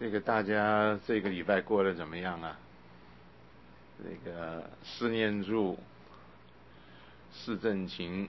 这个大家这个礼拜过得怎么样啊？这个四念住、四正勤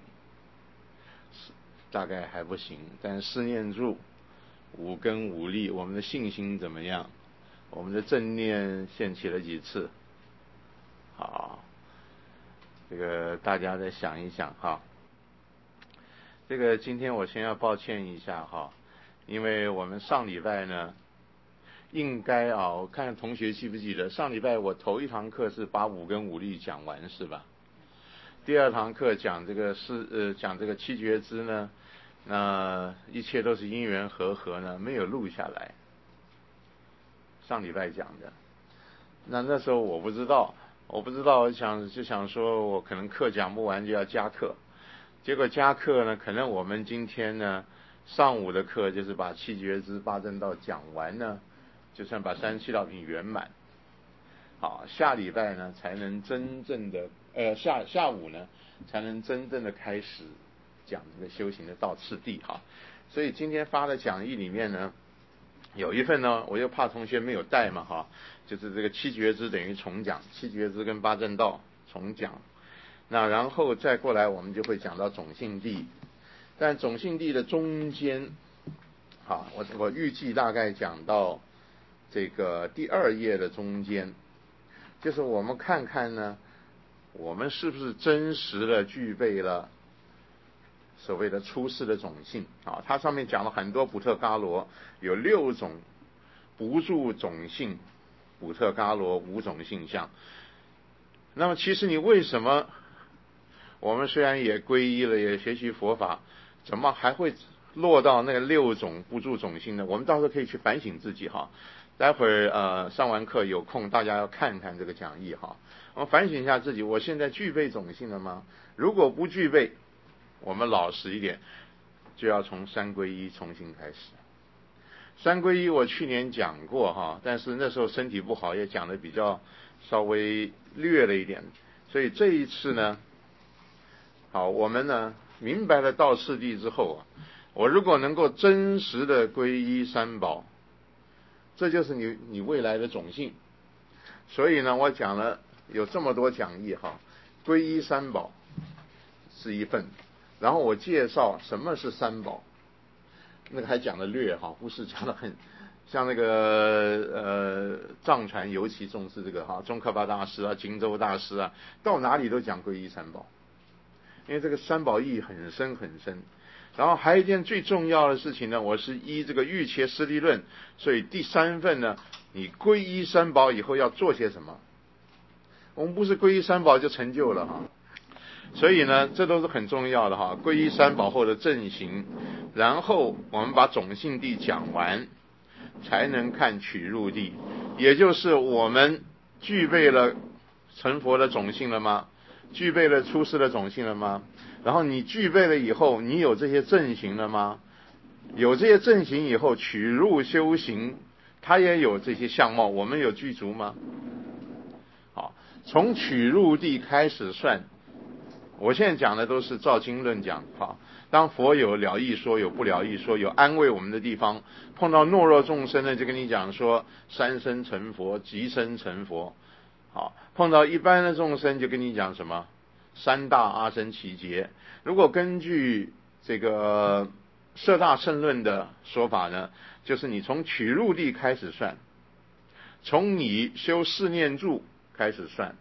大概还不行，但四念住、五根五力，我们的信心怎么样？我们的正念现起了几次？好，这个大家再想一想哈。这个今天我先要抱歉一下哈，因为我们上礼拜呢，应该我看同学记不记得，上礼拜我头一堂课是把五根五力讲完是吧？第二堂课讲这个讲这个七觉支呢，那一切都是因缘和合呢，没有录下来。上礼拜讲的，那时候我不知道，我想说我可能课讲不完就要加课，结果加课呢，可能我们今天呢上午的课就是把七觉支八正道讲完呢，就算把三七道品圆满。好，下礼拜呢才能真正的下午呢才能真正的开始讲这个修行的道次第哈。所以今天发的讲义里面呢，有一份呢，我又怕同学没有带嘛哈，就是这个七觉支等于重讲，七觉支跟八正道重讲。那然后再过来我们就会讲到种性地，但种性地的中间，好，我预计大概讲到这个第二页的中间，就是我们看看呢，我们是不是真实的具备了所谓的出世的种性啊？它上面讲了很多补特伽罗，有6种不住种性补特伽罗5种性相。那么其实你为什么我们虽然也皈依了，也学习佛法，怎么还会落到那6种不住种性呢？我们到时候可以去反省自己哈。待会儿上完课有空，大家要看看这个讲义哈。我们反省一下自己，我现在具备种性了吗？如果不具备，我们老实一点，就要从三皈依重新开始。三皈依我去年讲过哈，但是那时候身体不好，也讲的比较稍微略了一点，所以这一次呢，好，我们呢明白了道次第之后我如果能够真实的皈依三宝，这就是你未来的种性。所以呢，我讲了有这么多讲义哈，皈依三宝是一份，然后我介绍什么是三宝，那个还讲的略哈，不是讲的很像那个藏传尤其重视这个哈，宗喀巴大师啊、金洲大师啊，到哪里都讲皈依三宝，因为这个三宝义很深很深。然后还有一件最重要的事情呢，我是依这个瑜伽师地论，所以第3份呢，你皈依三宝以后要做些什么？我们不是皈依三宝就成就了哈，所以呢，这都是很重要的哈。皈依三宝后的正行，然后我们把种性地讲完，才能看取入地，也就是我们具备了成佛的种性了吗？具备了出世的种性了吗？然后你具备了以后，你有这些正行了吗？有这些正行以后，取入修行，它也有这些相貌，我们有具足吗？好，从取入地开始算，我现在讲的都是照经论讲哈。当佛有了义说，有不了义说，有安慰我们的地方，碰到懦弱众生呢，就跟你讲说三生成佛，即生成佛。好，碰到一般的众生就跟你讲什么三大阿僧祇劫。如果根据这个摄大乘论的说法呢，就是你从取入地开始算，从你修四念住开始算，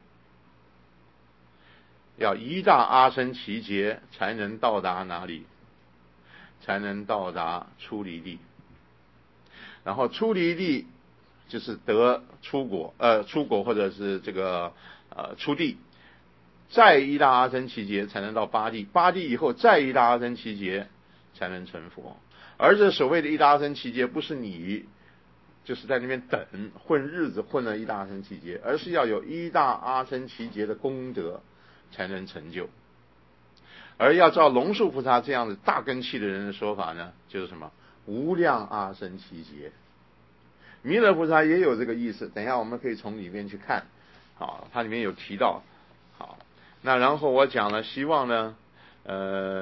要1大阿僧祇劫才能到达哪里？才能到达出离地。然后出离地就是得出果或者是这个出地，再1大阿僧祇劫才能到八地，八地以后再1大阿僧祇劫才能成佛。而这所谓的1大阿僧祇劫，不是你就是在那边等混日子混了1大阿僧祇劫，而是要有1大阿僧祇劫的功德才能成就。而要照龙树菩萨这样的大根器的人的说法呢，就是什么无量阿僧祇劫。弥勒菩萨也有这个意思，等一下我们可以从里面去看。好，它里面有提到。好，那然后我讲了，希望呢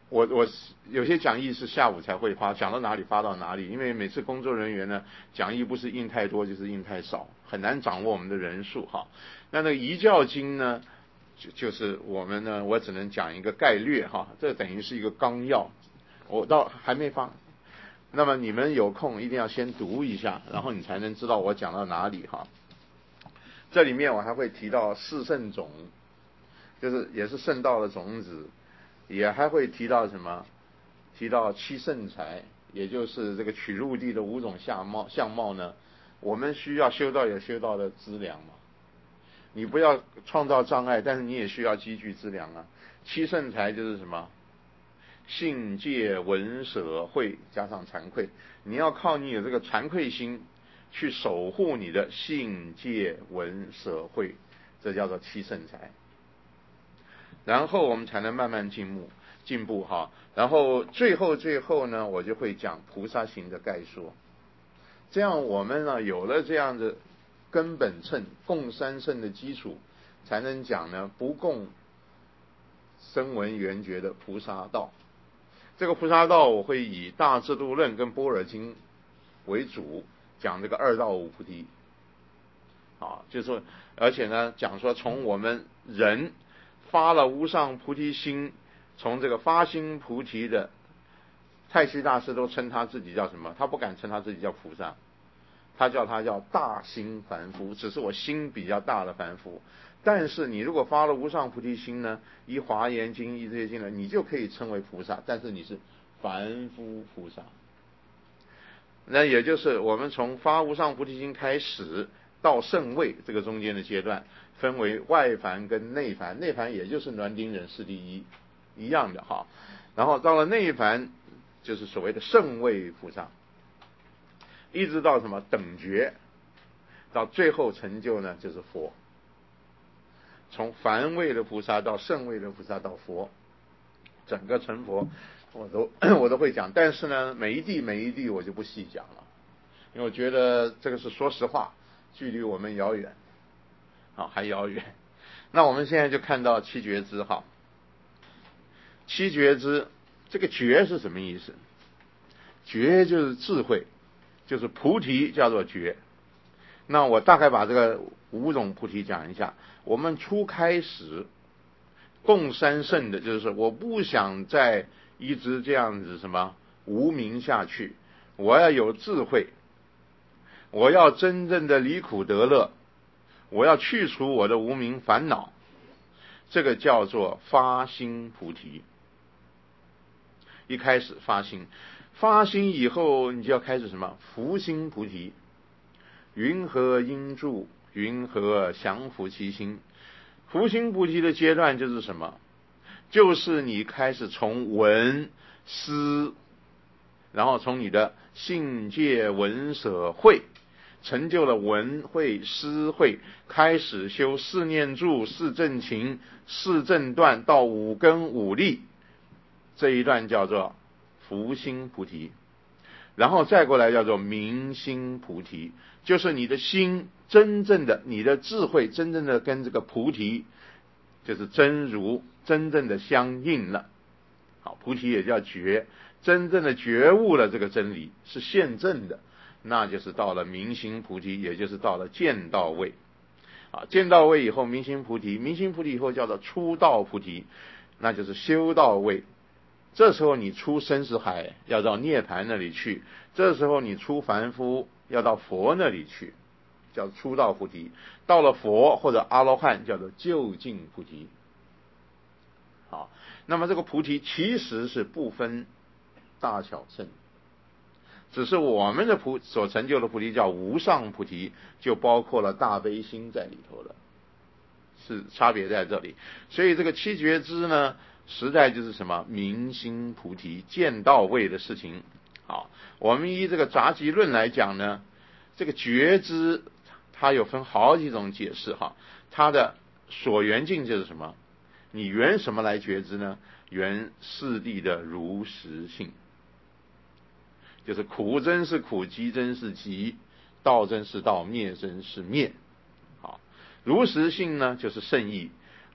我有些讲义是下午才会发，讲到哪里发到哪里，因为每次工作人员呢讲义不是印太多就是印太少，很难掌握我们的人数哈。那个遗教经呢，就是我们呢，我只能讲一个概略哈，这等于是一个纲要，我到还没发。那么你们有空一定要先读一下，然后你才能知道我讲到哪里哈。这里面我还会提到四圣种，就是也是圣道的种子，也还会提到什么？提到七圣财，也就是这个取入地的五种相貌呢，我们需要修道有修道的资粮嘛。你不要创造障碍，但是你也需要积聚资粮啊。七圣财就是什么？信戒闻舍慧加上惭愧，你要靠你有这个惭愧心去守护你的信戒闻舍慧，这叫做七圣财。然后我们才能慢慢进步哈。然后最后呢，我就会讲菩萨行的概说。这样我们呢有了这样的根本称共三圣的基础，才能讲呢不共声闻缘觉的菩萨道。这个菩萨道我会以大智度论跟般若经为主，讲这个二道五菩提。就是说，而且呢讲说从我们人发了无上菩提心，从这个发心菩提的太虚大师都称他自己叫什么？他不敢称他自己叫菩萨，他叫大心凡夫，只是我心比较大的凡夫。但是你如果发了无上菩提心呢，依华严经依这些经呢，你就可以称为菩萨，但是你是凡夫菩萨。那也就是我们从发无上菩提心开始到圣位这个中间的阶段，分为外凡跟内凡，内凡也就是煖丁忍世第一样的哈。然后到了内凡，就是所谓的圣位菩萨，一直到什么等觉，到最后成就呢就是佛。从凡位的菩萨到圣位的菩萨到佛，整个成佛我都会讲。但是呢每一地我就不细讲了，因为我觉得这个是说实话，距离我们遥远还遥远。那我们现在就看到七觉支哈。七觉支，这个觉是什么意思？觉就是智慧，就是菩提叫做觉。那我大概把这个五种菩提讲一下。我们初开始共三圣的，就是我不想再一直这样子什么无明下去，我要有智慧，我要真正的离苦得乐，我要去除我的无明烦恼，这个叫做发心菩提。一开始发心，发心以后你就要开始什么伏心菩提。云何应住，云何降伏其心。伏心菩提的阶段就是什么？就是你开始从闻思，然后从你的信戒闻舍慧，成就了闻慧思慧，开始修四念住四正勤四正断到五根五力，这一段叫做伏心菩提。然后再过来叫做明心菩提，就是你的心真正的，你的智慧真正的跟这个菩提，就是真如真正的相应了。好，菩提也叫觉，真正的觉悟了这个真理是现证的，那就是到了明心菩提，也就是到了见道位。见道位以后明心菩提，明心菩提以后叫做出道菩提，那就是修道位。这时候你出生死海要到涅槃那里去，这时候你出凡夫要到佛那里去，叫出道菩提。到了佛或者阿罗汉叫做究竟菩提。好，那么这个菩提其实是不分大小圣，只是我们的所成就的菩提叫无上菩提，就包括了大悲心在里头了，是差别在这里。所以这个七觉支呢，实在就是什么明心菩提见道位的事情。好，我们依这个杂集论来讲呢，这个觉支它有分好几种解释哈。它的所缘境就是什么？你缘什么来觉知呢？缘四谛的如实性，就是苦真是苦，集真是集，道真是道，灭真是灭。好，如实性呢就是圣意。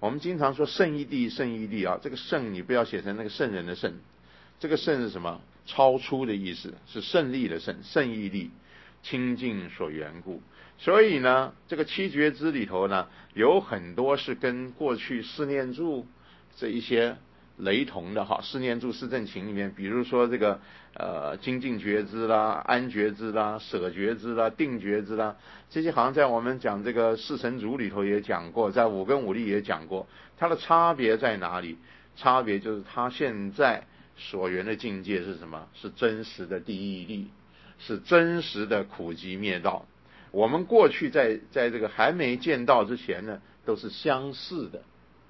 我们经常说圣义地，圣义地啊，这个圣你不要写成那个圣人的圣，这个圣是什么？超出的意思，是胜利的胜，圣义地，清净所缘故。所以呢，这个七觉支里头呢，有很多是跟过去四念住这一些雷同的哈。四念住四正勤里面，比如说这个精进觉支啦、安觉支啦、舍觉支啦、定觉支啦，这些好像在我们讲这个四神足里头也讲过，在五根五力也讲过。它的差别在哪里？差别就是它现在所缘的境界是什么？是真实的第一力，是真实的苦集灭道。我们过去在这个还没见到之前呢，都是相似的，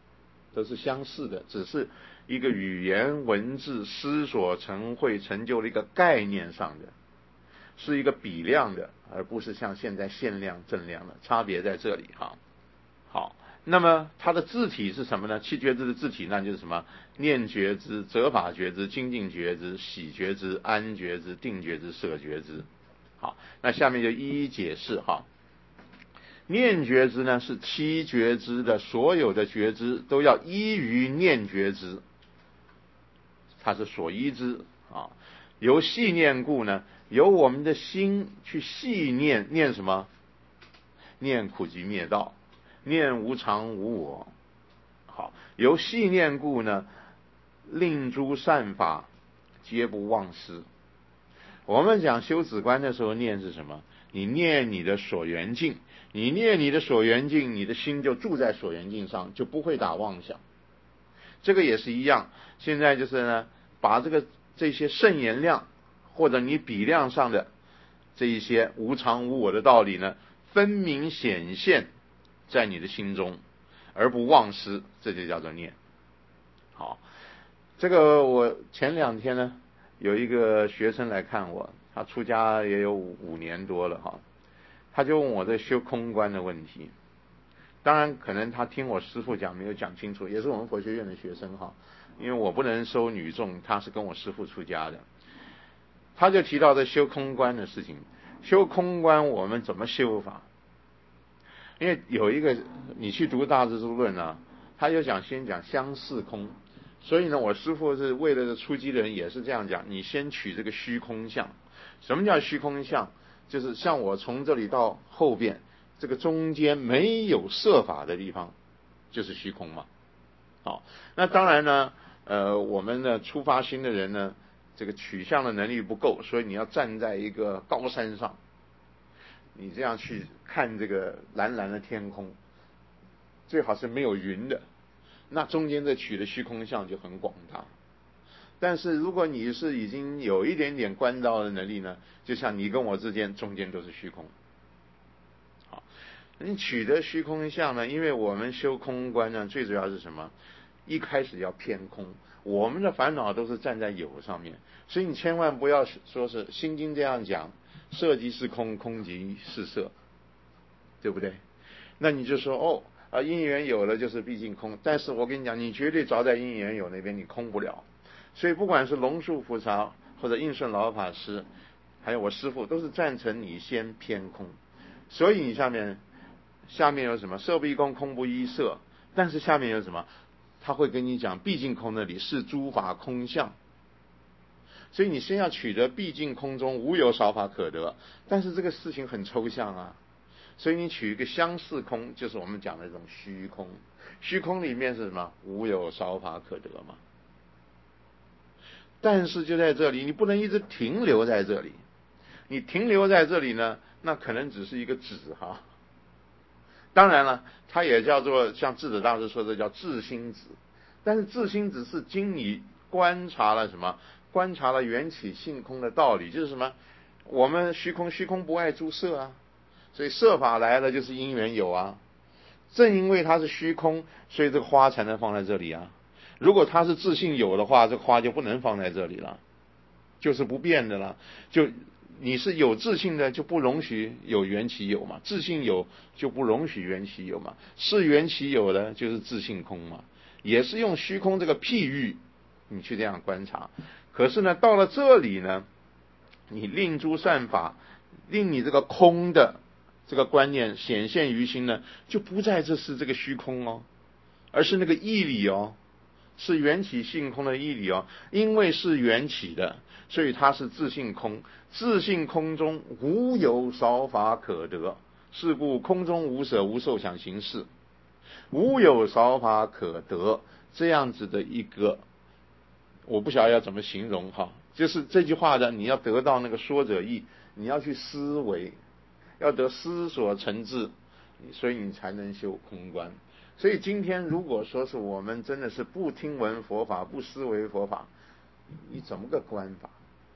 只是一个语言文字思所成会成就的一个概念上的，是一个比量的，而不是像现在限量正量的，差别在这里哈。好，那么它的字体是什么呢？七觉支的字体那就是什么？念觉支、责法觉支、精进觉支、喜觉支、安觉支、定觉支、舍觉支。好，那下面就一一解释哈。念觉支呢是七觉支的所有的觉支都要依于念觉支，它是所依之啊。由细念故呢，由我们的心去细念，念什么？念苦集灭道，念无常无我。好，由细念故呢，令诸善法皆不忘失。我们讲修止观的时候，念是什么？你念你的所缘境，你念你的所缘境，你的心就住在所缘境上，就不会打妄想。这个也是一样，现在就是呢，把这些圣言量或者你比量上的这一些无常无我的道理呢，分明显现在你的心中，而不忘失，这就叫做念。好，这个我前2天呢，有一个学生来看我，他出家也有5年多了哈，他就问我这修空观的问题。当然可能他听我师父讲没有讲清楚，也是我们佛学院的学生哈，因为我不能收女众，他是跟我师父出家的。他就提到这修空观的事情，修空观我们怎么修法？因为有一个你去读大智度论啊，他就先讲相似空，所以呢，我师父是为了出击的人也是这样讲，你先取这个虚空相。什么叫虚空相？就是像我从这里到后边，这个中间没有设法的地方，就是虚空嘛。好，那当然呢，我们的出发心的人呢，这个取向的能力不够，所以你要站在一个高山上，你这样去看这个蓝蓝的天空，最好是没有云的，那中间这取的虚空相就很广大。但是如果你是已经有一点点观照的能力呢，就像你跟我之间中间都是虚空。好，你取得虚空相呢，因为我们修空观呢，最主要是什么？一开始要偏空，我们的烦恼都是站在有上面，所以你千万不要说是心经这样讲，色即是空，空即是色，对不对？那你就说因缘有了就是毕竟空，但是我跟你讲，你绝对着在因缘有那边，你空不了。所以不管是龙树菩萨或者应顺老法师，还有我师父，都是赞成你先偏空。所以你下面有什么？色不异空，空不异色。但是下面有什么？他会跟你讲，毕竟空那里是诸法空相。所以你先要取得毕竟空中无有少法可得，但是这个事情很抽象啊。所以你取一个相似空，就是我们讲的这种虚空。虚空里面是什么？无有少法可得嘛。但是就在这里，你不能一直停留在这里。你停留在这里呢，那可能只是一个止哈。当然了，它也叫做像智者大师说的叫自心止。但是自心止是经你观察了什么？观察了缘起性空的道理，就是什么？我们虚空不爱诸色啊，所以色法来了就是因缘有啊。正因为它是虚空，所以这个花才能放在这里啊。如果它是自性有的话，这个花就不能放在这里了，就是不变的了。就你是有自性的，就不容许有缘起有嘛，自性有就不容许缘起有嘛，是缘起有的就是自性空嘛，也是用虚空这个譬喻，你去这样观察。可是呢，到了这里呢，你令诸善法，令你这个空的这个观念显现于心呢，就不再这是这个虚空哦。 而是那个义理哦，是缘起性空的义理哦。因为是缘起的，所以它是自性空。自性空中无有少法可得，是故空中无舍无受想行识，无有少法可得。这样子的一个，我不晓得要怎么形容哈，就是这句话的，你要得到那个说者意，你要去思维，要得思所成智，所以你才能修空观。所以今天如果说是我们真的是不听闻佛法，不思维佛法，你怎么个观法？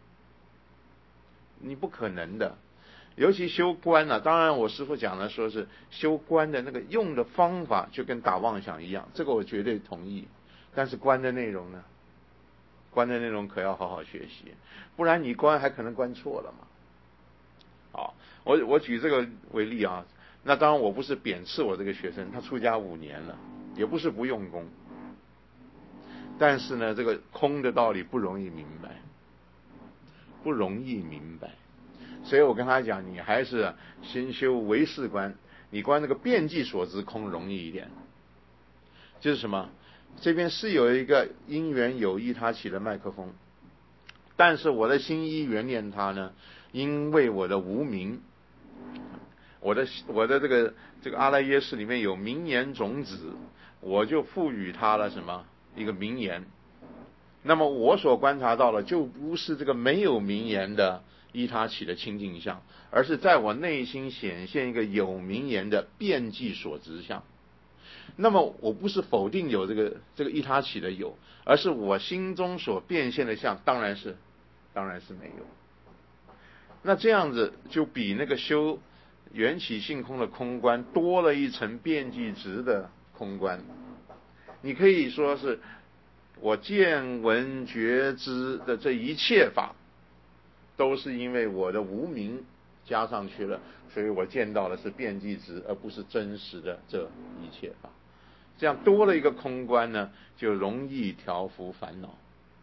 你不可能的。尤其修观啊，当然我师父讲了，说是修观的那个用的方法就跟打妄想一样，这个我绝对同意。但是观的内容呢？观的内容可要好好学习，不然你观还可能观错了嘛。好，我举这个为例啊。那当然我不是贬斥我这个学生，他出家5年了，也不是不用功，但是呢，这个空的道理不容易明白，不容易明白。所以我跟他讲，你还是先修唯识观，你观那个遍计所知空容易一点。就是什么？这边是有一个因缘有意他起了麦克风，但是我的心依缘念他呢，因为我的无明，我的这个阿赖耶识里面有名言种子，我就赋予他了什么一个名言。那么我所观察到的就不是这个没有名言的依他起的清净相，而是在我内心显现一个有名言的遍计所知相。那么我不是否定有这个依他起的有，而是我心中所变现的相当然是没有。那这样子就比那个修缘起性空的空观多了一层遍计值的空观。你可以说是我见闻觉知的这一切法，都是因为我的无明加上去了，所以我见到的是遍计值，而不是真实的这一切法。这样多了一个空观呢，就容易调伏烦恼。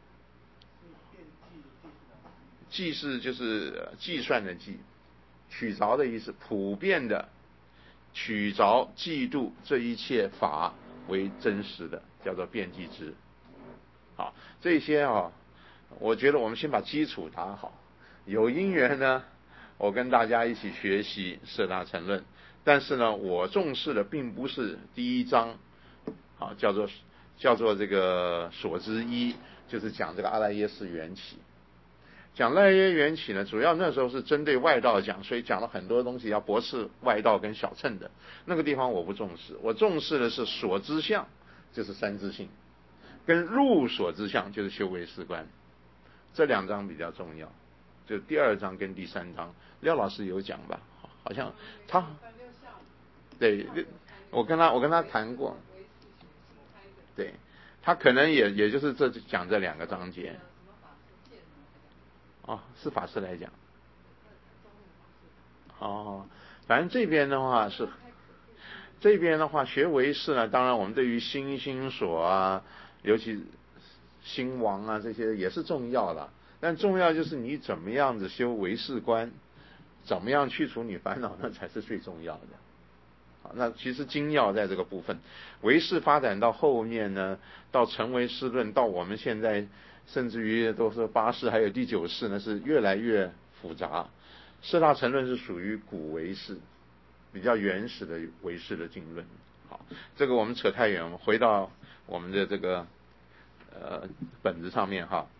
计是就是计算的计，取着的意思，普遍的取着嫉妒这一切法为真实的，叫做遍计值。好，这些我觉得我们先把基础打好。有因缘呢，我跟大家一起学习四大乘论，但是呢，我重视的并不是第一章，叫做这个所知一，就是讲这个阿赖耶识缘起。讲阿赖耶缘起呢，主要那时候是针对外道讲，所以讲了很多东西要驳斥外道跟小乘的那个地方我不重视，我重视的是所知相，就是三自性，跟入所知相，就是修唯识观，这2章比较重要。就第2章跟第3章，廖老师有讲吧？好像他对，我跟他谈过，对，他可能也就是讲这2个章节。是法师来讲。反正这边的话学唯识呢，当然我们对于心所啊，尤其心王啊这些也是重要的，但重要就是你怎么样子修唯识观，怎么样去除你烦恼，那才是最重要的。那其实精要在这个部分，唯识发展到后面呢，到成唯识论，到我们现在甚至于都是8识还有第9识呢，是越来越复杂。四大乘论是属于古唯识，比较原始的唯识的经论。好，这个我们扯太远，我们回到我们的这个本子上面哈。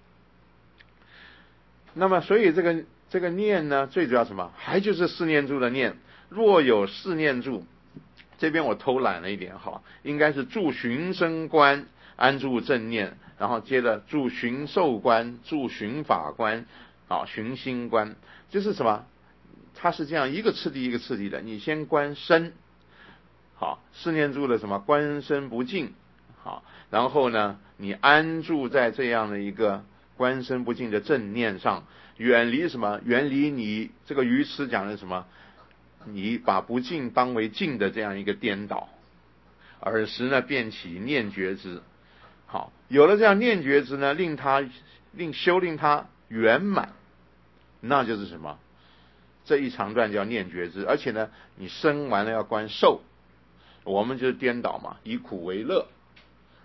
那么所以这个念呢，最主要什么？还就是四念住的念。若有四念住，这边我偷懒了一点哈，应该是住寻声观，安住正念，然后接着住寻受观，住寻法观，寻心观，就是什么？它是这样一个次第一个次第的，你先观身，四念住的什么观身不净，然后呢，你安住在这样的一个观身不净的正念上，远离什么？远离你这个愚痴讲的什么？你把不净当为净的这样一个颠倒，尔时呢便起念觉知。有了这样念觉知呢，令它圆满，那就是什么？这一长段叫念觉知。而且呢，你生完了要观受，我们就是颠倒嘛，以苦为乐，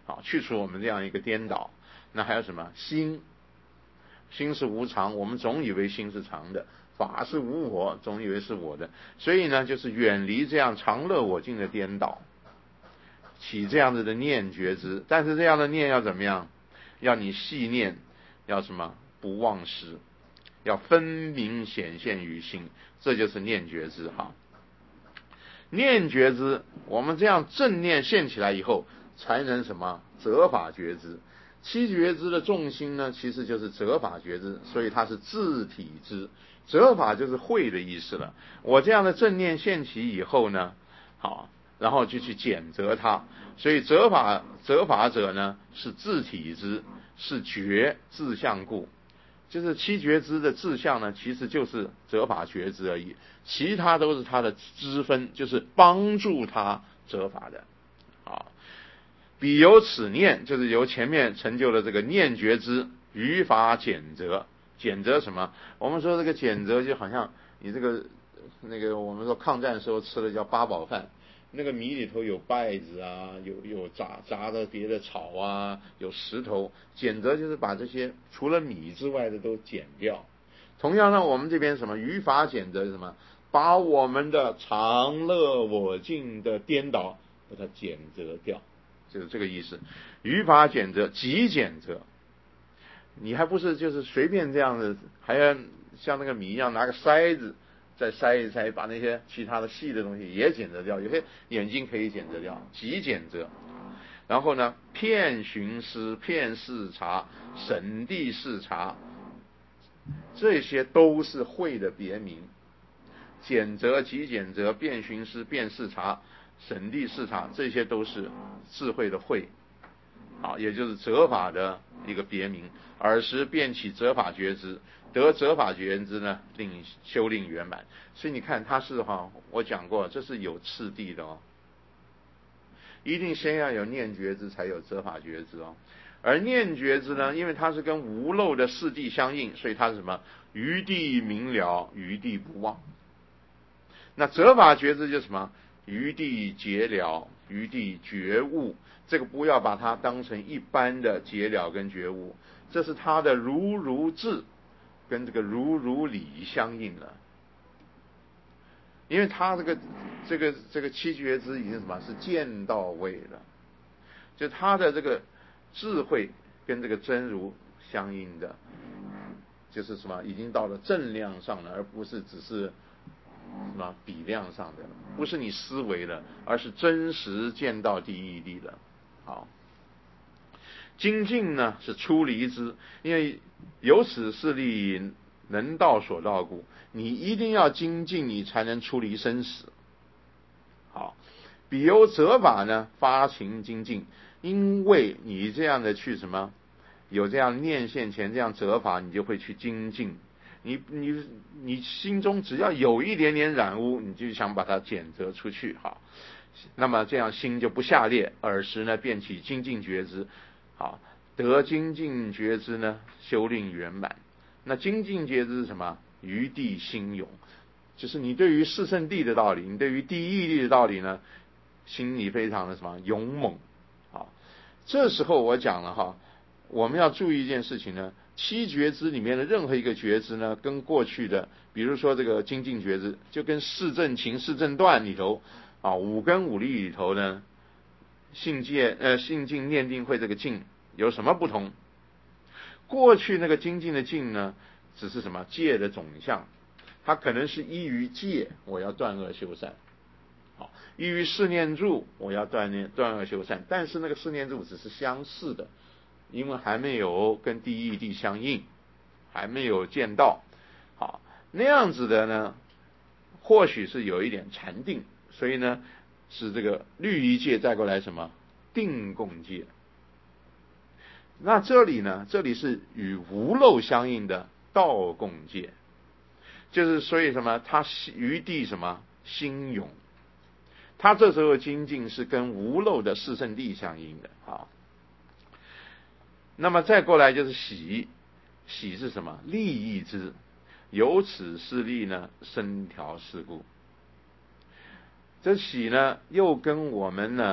好，去除我们这样一个颠倒。那还有什么？心是无常，我们总以为心是常的，法是无我，总以为是我的，所以呢，就是远离这样常乐我净的颠倒，起这样子的念觉知。但是这样的念要怎么样？要你细念，要什么？不忘失，要分明显现于心，这就是念觉知哈。念觉知，我们这样正念现起来以后，才能什么？择法觉知。七觉知的重心呢，其实就是择法觉知，所以它是自体知。择法就是会的意思了。我这样的正念现起以后呢，好，然后就去检择它。所以择法者呢，是自体知，是觉自相故。就是七觉知的志向呢，其实就是择法觉知而已，其他都是它的支分，就是帮助他择法的。好，彼由此念，就是由前面成就了这个念觉知，于法检择。检择什么？我们说这个检择就好像你这个我们说抗战的时候吃的叫八宝饭。那个米里头有稗子啊，有杂的别的草啊，有石头。检择就是把这些除了米之外的都减掉。同样呢，我们这边什么于法检择是什么？把我们的常乐我净的颠倒把它检择掉，就是这个意思。于法检择，即检择。你还不是就是随便这样子，还要像那个米一样拿个筛子再筛一筛，把那些其他的细的东西也检择掉，有些眼睛可以检择掉，即检择。然后呢，遍寻思、遍视察、审谛视察，这些都是慧的别名。检择、即检择、遍寻思、遍视察、审谛视察，这些都是智慧的慧。好，也就是择法的一个别名。尔时便起择法觉知，得择法觉知呢，修令圆满。所以你看，它是我讲过，这是有次第的哦。一定先要有念觉知，才有择法觉知哦。而念觉知呢，因为它是跟无漏的四谛相应，所以它是什么？于谛明了，于谛不忘。那择法觉知就是什么？于谛解了，于谛觉悟。这个不要把它当成一般的解了跟觉悟，这是它的如智跟这个如理相应了。因为它这个七觉知已经什么？是见到位了，就它的这个智慧跟这个真如相应的，就是什么？已经到了正量上了，而不是只是什么比量上的了，不是你思维了，而是真实见到第一谛了。好，精进呢是出离之，因为有此事力能道所道故，你一定要精进，你才能出离生死。好，彼由择法呢发勤精进，因为你这样的去什么，有这样念现前这样择法，你就会去精进。你心中只要有一点点染污，你就想把它检择出去。好，那么这样心就不下劣，尔时呢便起精进觉知。好，得精进觉知呢，修令圆满。那精进觉知是什么？于谛心勇，就是你对于四圣谛的道理，你对于第一谛的道理呢，心里非常的什么勇猛。好，这时候我讲了我们要注意一件事情呢，七觉知里面的任何一个觉知呢，跟过去的，比如说这个精进觉知，就跟四正勤、四正断里头五根五力里头呢，性净念定慧这个净有什么不同？过去那个精进的净呢，只是什么戒的总相，它可能是依于戒，我要断恶修善。好，依于四念住，我要断恶修善，但是那个四念住只是相似的，因为还没有跟第一谛相应，还没有见到。好，那样子的呢，或许是有一点禅定，所以呢，是这个律仪戒再过来什么定共戒。那这里呢，这里是与无漏相应的道共戒，就是所以什么，他于谛什么心勇，他这时候精进是跟无漏的四圣谛相应的。好，那么再过来就是喜，喜是什么？利益之，由此事利呢，生调事故。这喜呢，又跟我们呢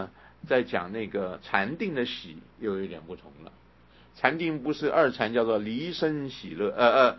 在讲那个禅定的喜又有一点不同了。禅定不是二禅叫做离生喜乐，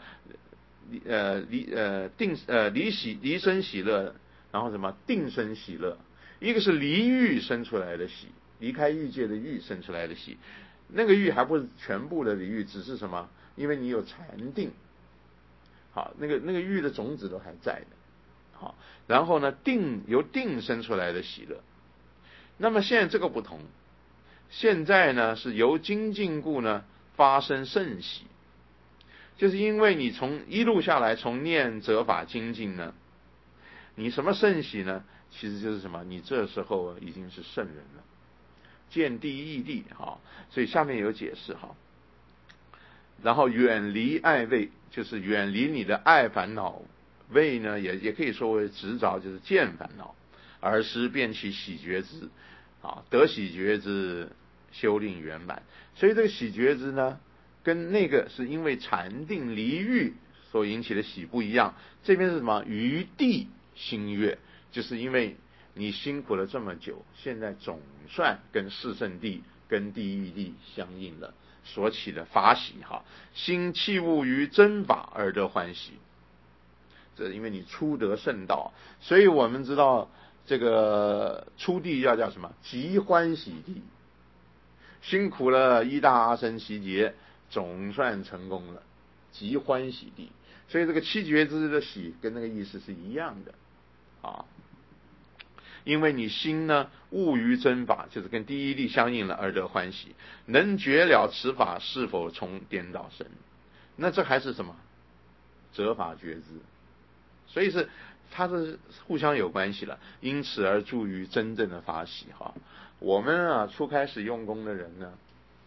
离生喜乐，然后什么定生喜乐，一个是离欲生出来的喜，离开欲界的欲生出来的喜，那个欲还不是全部的离欲，只是什么？因为你有禅定，好，那个欲的种子都还在的，好，然后呢，由定生出来的喜乐。那么现在这个不同，现在呢是由精进故呢发生圣喜，就是因为你从一路下来，从念折法精进呢，你什么圣喜呢？其实就是什么？你这时候已经是圣人了，见地义地，哈，所以下面有解释哈。然后远离爱畏，就是远离你的爱烦恼，畏呢也可以说为执着，就是见烦恼，而时变其喜觉之，啊，得喜觉之，修令圆满。所以这个喜觉之呢，跟那个是因为禅定离欲所引起的喜不一样。这边是什么？于地心悦，就是因为你辛苦了这么久，现在总算跟四圣地、跟第一地相应了，所起的法喜哈，心弃物于真法而得欢喜。这因为你初得圣道，所以我们知道这个初地要叫什么？极欢喜地。辛苦了一大阿僧祇劫，总算成功了，极欢喜地。所以这个七觉支的喜跟那个意思是一样的啊。因为你心呢悟于真法，就是跟第一地相应了而得欢喜，能觉了此法是否从颠倒生，那这还是什么？折法觉知。所以它是互相有关系了，因此而助于真正的法喜哈。我们啊初开始用功的人呢，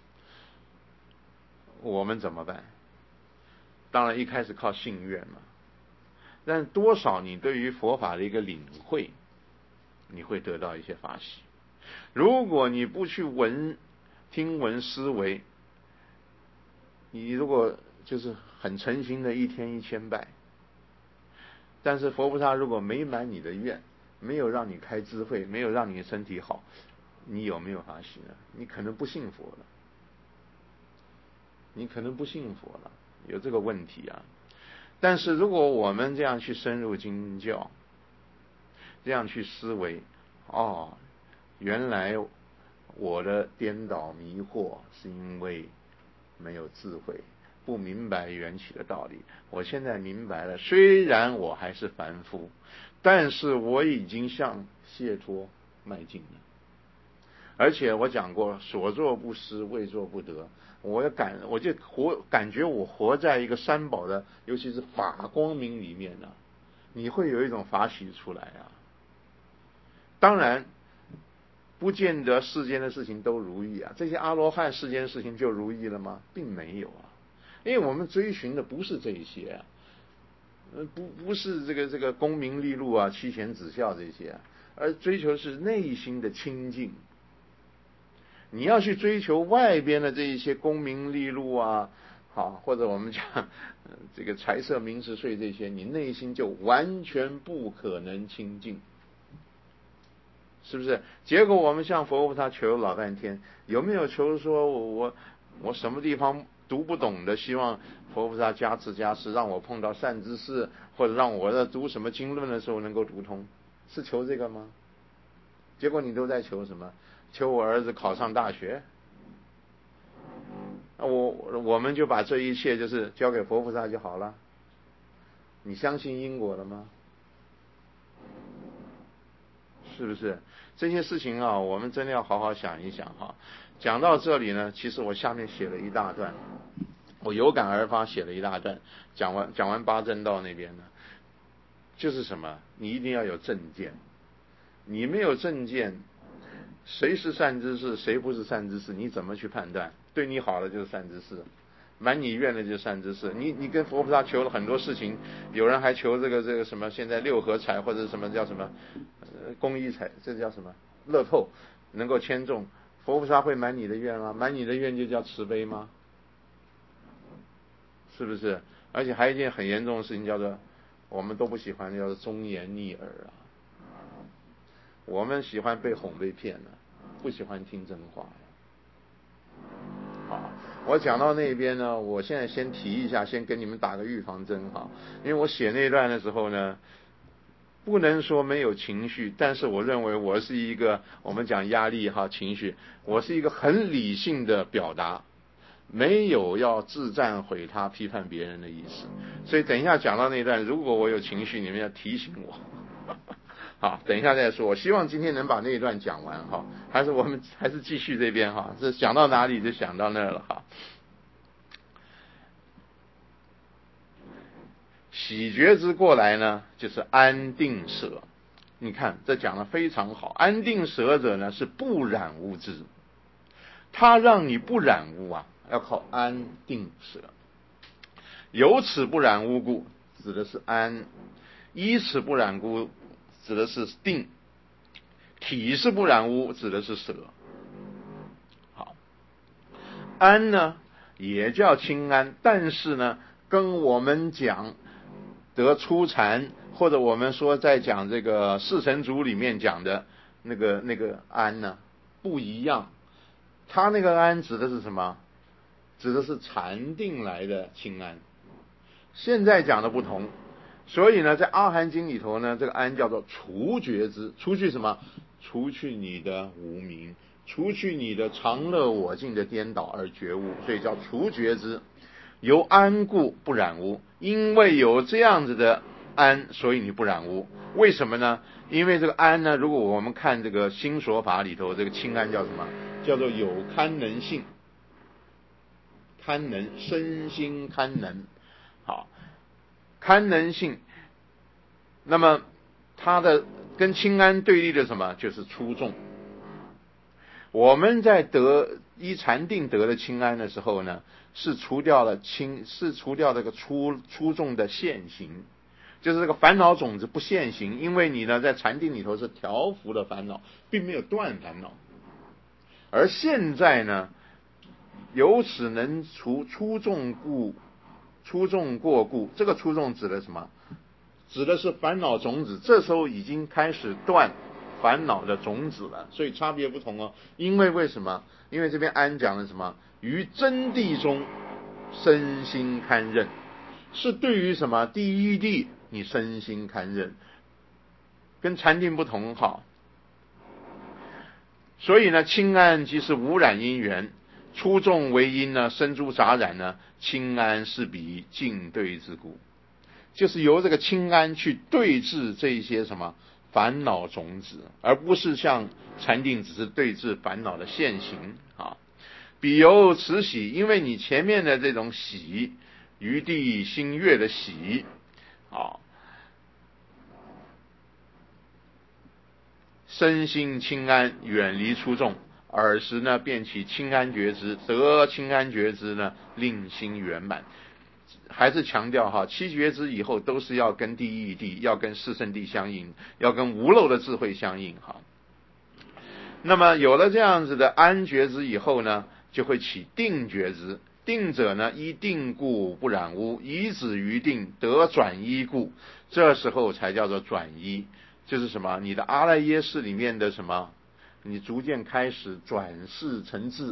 我们怎么办？当然一开始靠信愿嘛，但多少你对于佛法的一个领会，你会得到一些法喜。如果你不去听闻思维，你如果就是很诚心的一天一千拜，但是佛菩萨如果没满你的愿，没有让你开智慧，没有让你身体好，你有没有法喜呢？你可能不信佛了，你可能不信佛了，有这个问题啊。但是如果我们这样去深入经教，这样去思维，哦，原来我的颠倒迷惑是因为没有智慧，不明白缘起的道理。我现在明白了，虽然我还是凡夫，但是我已经向解脱迈进了。而且我讲过，所作不思，未作不得。我就感觉我活在一个三宝的，尤其是法光明里面呢，你会有一种法喜出来啊。当然，不见得世间的事情都如意啊。这些阿罗汉世间的事情就如意了吗？并没有啊。因为我们追寻的不是这些啊，不是这个功名利禄啊、妻贤子孝这些啊，而追求是内心的清净。你要去追求外边的这一些功名利禄啊，好，或者我们讲这个财色名食睡这些，你内心就完全不可能清净，是不是？结果我们向佛菩萨求老半天，有没有求说我什么地方读不懂的，希望佛菩萨加持，让我碰到善知识，或者让我在读什么经论的时候能够读通，是求这个吗？结果你都在求什么？求我儿子考上大学。我们就把这一切就是交给佛菩萨就好了。你相信因果了吗？是不是？这些事情啊，我们真的要好好想一想哈。讲到这里呢，其实我下面写了一大段，我有感而发写了一大段。讲完八正道那边呢，就是什么？你一定要有正见。你没有正见，谁是善知识，谁不是善知识，你怎么去判断？对你好的就是善知识，满你愿的就是善知识。你跟佛菩萨求了很多事情，有人还求这个什么，现在六合彩或者什么叫什么公益彩，这叫什么乐透，能够签中，佛菩萨会满你的愿吗？满你的愿就叫慈悲吗？是不是？而且还有一件很严重的事情，叫做我们都不喜欢，叫做忠言逆耳啊。我们喜欢被哄被骗的， 不喜欢听真话。好，我讲到那边呢，我现在先提一下，先跟你们打个预防针哈，因为我写那段的时候呢，不能说没有情绪，但是我认为我是一个，我们讲压力哈情绪，我是一个很理性的表达，没有要自赞毁他、批判别人的意思。所以等一下讲到那段，如果我有情绪，你们要提醒我。好，等一下再说。我希望今天能把那一段讲完哈，我们还是继续这边哈，这讲到哪里就讲到那儿了哈。喜觉之过来呢，就是安定舍。你看这讲得非常好，安定舍者呢是不染污之，他让你不染污啊，要靠安定舍。有此不染污故，指的是安；依此不染污，指的是定；体是不染污，指的是舍。好，安呢也叫清安，但是呢，跟我们讲得初禅，或者我们说在讲这个四神足里面讲的那个安呢不一样。他那个安指的是什么？指的是禅定来的清安。现在讲的不同，所以呢，在阿含经里头呢，这个安叫做除觉之，除去什么？除去你的无明，除去你的常乐我净的颠倒而觉悟，所以叫除觉之。由安故不染污，因为有这样子的安，所以你不染污。为什么呢？因为这个安呢，如果我们看这个心所法里头，这个清安叫什么？叫做有堪能性，堪能身心堪能。好，堪能性，那么它的跟清安对立的什么？就是出众。我们在依禅定得的清安的时候呢，是除掉这个出众的现行，就是这个烦恼种子不现行，因为你呢在禅定里头是调伏的烦恼，并没有断烦恼。而现在呢，由此能除出众过故，这个出众指的什么？指的是烦恼种子，这时候已经开始断烦恼的种子了，所以差别不同哦。因为什么？因为这边安讲的什么？于真谛中身心堪任，是对于什么？第一谛你身心堪任，跟禅定不同哈。所以呢，清安即是无染因缘，出众为因呢，生诸杂染呢，清安是彼净对之故。就是由这个清安去对治这一些什么烦恼种子，而不是像禅定只是对治烦恼的现行啊。彼由此喜，因为你前面的这种喜，于地心悦的喜啊，身心清安，远离出众，尔时呢便起清安觉知，得清安觉知呢，令心圆满。还是强调哈，七觉知以后都是要跟第一谛，要跟四圣谛相应，要跟无漏的智慧相应哈。那么有了这样子的安觉知以后呢，就会起定觉知。定者呢，依定故不染污，依止于定得转依故，这时候才叫做转依。就是什么？你的阿赖耶识里面的什么？你逐渐开始转世成智。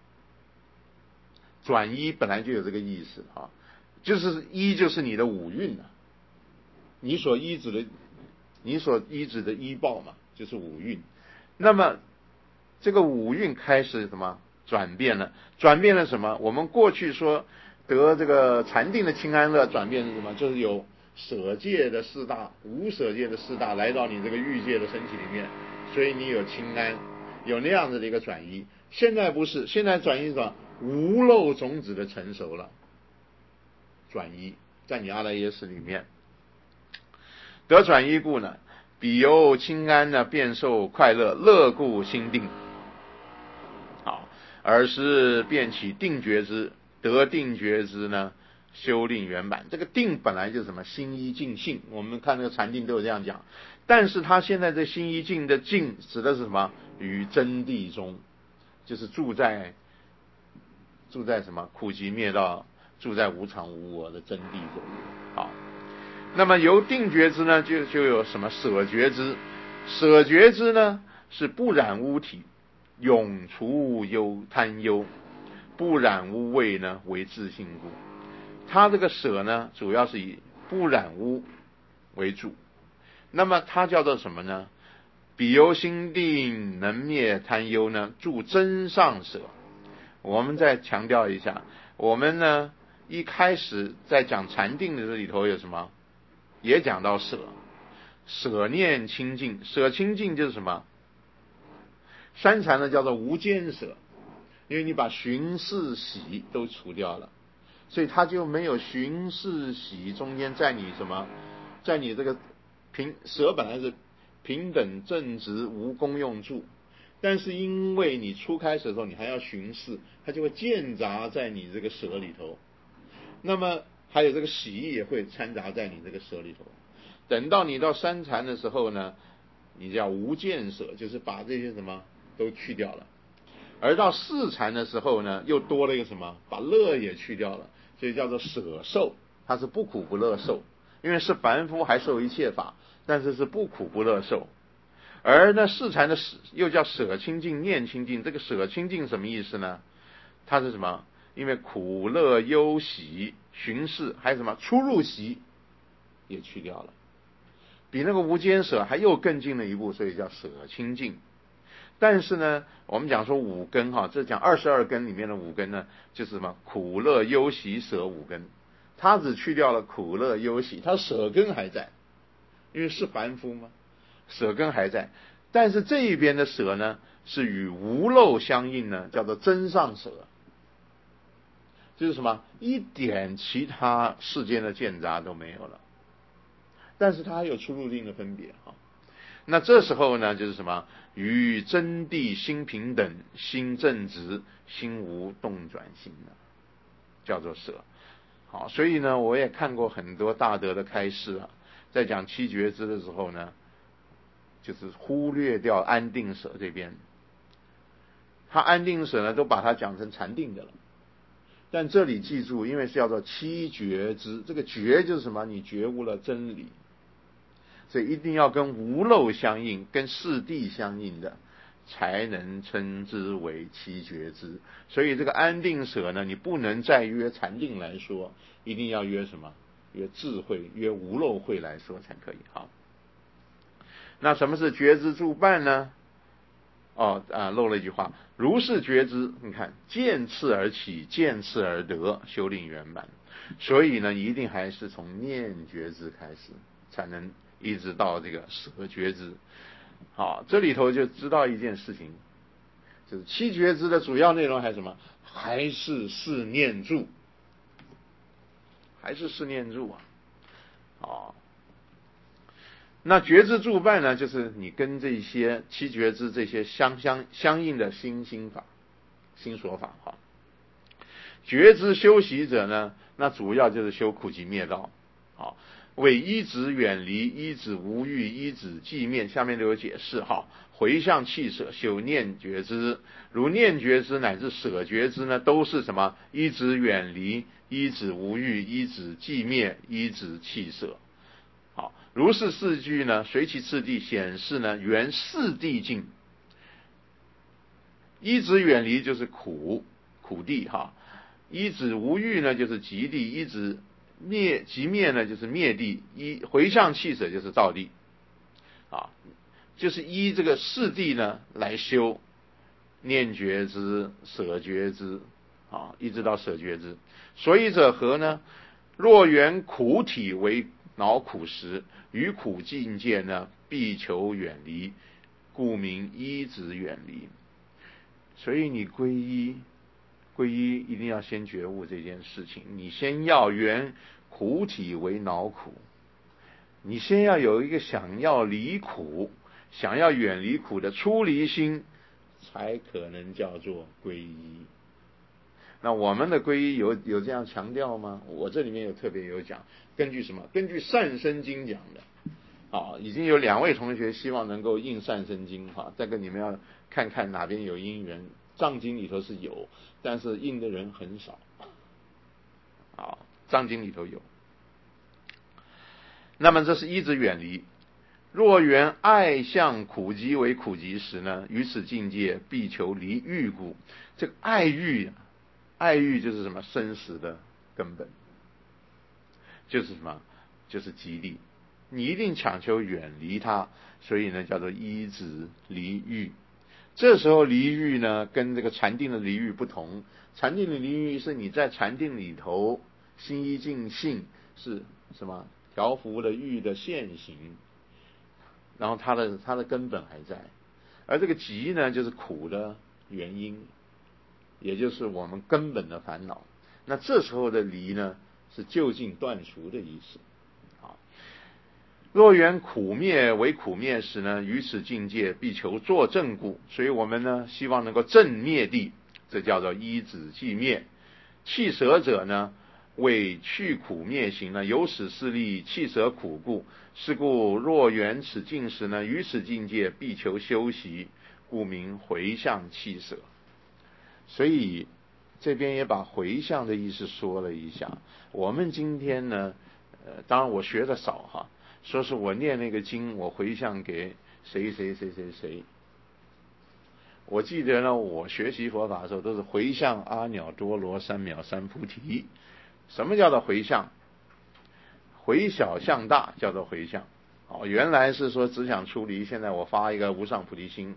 转依本来就有这个意思啊。就是依就是你的五蕴啊，你所依止的依报嘛，就是五蕴。那么这个五蕴开始什么转变了？转变了什么？我们过去说得这个禅定的清安乐，转变是什么？就是有舍戒的四大、无舍戒的四大来到你这个欲界的身体里面，所以你有清安，有那样子的一个转移。现在不是，现在转移什么？无漏种子的成熟了。转移在你阿赖耶识里面得转依故呢，彼由清安呢，便受快乐，乐故心定。好，尔时便起定觉知，得定觉知呢，修令圆满。这个定本来就是什么？心一净性，我们看那个禅定都有这样讲。但是他现在这心一净的净指的是什么？于真谛中，就是住在什么？苦集灭道，住在无常无我的真谛中。好，那么由定觉知呢，就有什么舍觉知？舍觉知呢是不染污体， 永除贪忧，不染污秽呢为自性故。它这个舍呢，主要是以不染污为主。那么它叫做什么呢？彼由心定能灭贪忧呢，助真上舍。我们再强调一下，我们呢一开始在讲禅定的这里头有什么？也讲到舍，舍念清净，舍清净就是什么？三禅呢叫做无间舍，因为你把寻事喜都除掉了，所以它就没有寻事喜中间在你什么，在你这个舍本来是平等正直无功用处，但是因为你初开始的时候你还要寻事，它就会间杂在你这个舍里头，那么还有这个喜也会掺杂在你这个舍里头。等到你到三禅的时候呢，你叫无间舍，就是把这些什么都去掉了。而到四禅的时候呢，又多了一个什么？把乐也去掉了，所以叫做舍受，它是不苦不乐受。因为是凡夫还受一切法，但是是不苦不乐受。而那四禅的又叫舍清净念清净，这个舍清净什么意思呢？它是什么？因为苦乐忧喜寻事还有什么出入习也去掉了，比那个无间舍还又更进了一步，所以叫舍清净。但是呢，我们讲说五根哈，这讲22根里面的五根呢，就是什么苦乐忧喜舍五根，他只去掉了苦乐忧喜，他舍根还在，因为是凡夫嘛，舍根还在。但是这一边的舍呢，是与无漏相应呢，叫做真上舍，就是什么一点其他世间的见杂都没有了，但是它还有出入定的分别哈。那这时候呢，就是什么与真谛心平等，心正直，心无动转心呢，叫做舍。好，所以呢，我也看过很多大德的开示啊，在讲七觉支的时候呢，就是忽略掉安定舍这边，他安定舍呢都把它讲成禅定的了。但这里记住，因为是叫做七觉支，这个觉就是什么？你觉悟了真理，所以一定要跟无漏相应，跟四谛相应的，才能称之为七觉支。所以这个安定舍呢，你不能再约禅定来说，一定要约什么？约智慧，约无漏慧来说才可以。好，那什么是觉支助伴呢？漏了一句话，如是觉支，你看渐次而起，渐次而得，修令圆满。所以呢，一定还是从念觉支开始，才能一直到这个舍觉支。好，这里头就知道一件事情，就是七觉支的主要内容还是什么？还是四念住，还是四念住啊。好，那觉支助伴呢，就是你跟这些七觉支这些相应的心法、心所法哈。觉支修习者呢，那主要就是修苦集灭道，好，为依止远离、依止无欲、依止寂灭，下面都有解释哈。回向弃舍，修念觉支，如念觉支乃至舍觉支呢，都是什么？依止远离、依止无欲、依止寂灭、依止弃舍。好，如是四句呢，随其次第显示呢，原四谛境。依止远离就是苦谛哈，依止无欲呢就是极谛，依止极灭呢就是灭谛，回向弃舍就是道谛啊，就是依这个四谛呢来修念觉支、舍觉支啊，一直到舍觉支。所以者何呢？若缘苦体为恼苦时，于苦境界呢必求远离，故名依止远离。所以你皈依一定要先觉悟这件事情，你先要缘苦体为恼苦，你先要有一个想要离苦、想要远离苦的出离心，才可能叫做皈依。那我们的皈依有这样强调吗？我这里面特别有讲，根据什么？根据善生经讲的。好，已经有2位同学希望能够印善生经哈，这个你们要看看哪边有因缘。藏经里头是有，但是印的人很少。好，藏经里头有。那么这是依止远离， 若缘爱相苦集为苦集时呢，于此境界必求离欲故。这个爱欲，爱欲就是什么？生死的根本，就是什么？就是极力，你一定强求远离它，所以呢叫做依止离欲。这时候离欲呢，跟这个禅定的离欲不同。禅定的离欲是你在禅定里头心一静性，是什么？调伏了欲的现行，然后它的根本还在。而这个集呢，就是苦的原因，也就是我们根本的烦恼。那这时候的离呢，是就近断除的意思。若缘苦灭为苦灭时呢，于此境界必求作正故。所以我们呢希望能够正灭地，这叫做依止即灭。弃舍者呢，为去苦灭行呢，有使势力弃舍苦故。是故若缘此境时呢，于此境界必求修习，故名回向弃舍。所以这边也把回向的意思说了一下。我们今天呢，当然我学的少哈，说是我念那个经，我回向给谁谁谁谁谁。我记得呢，我学习佛法的时候都是回向阿耨多罗三藐三菩提。什么叫做回向？回小向大叫做回向。原来是说只想出离，现在我发一个无上菩提心。